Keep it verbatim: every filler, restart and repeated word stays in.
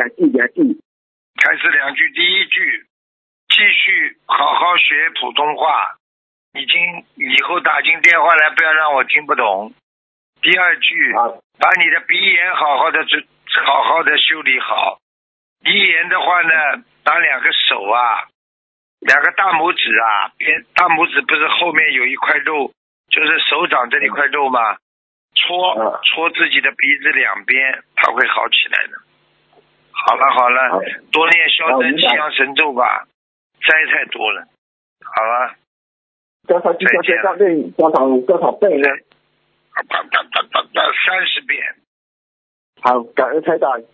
句两句。 开始两句，第一句继续好好学普通话，已经以后打进电话来不要让我听不懂。第二句，把你的鼻炎好好的好好的修理好。鼻炎的话呢，拿两个手啊，两个大拇指啊，边大拇指不是后面有一块肉，就是手掌这里块肉吗？搓搓自己的鼻子两边，它会好起来的。好了好了，多念消灾吉祥神咒吧，灾太多了。好了， 多少吉祥神咒背？多少多少背呢？ 三十遍。 好，感恩台长。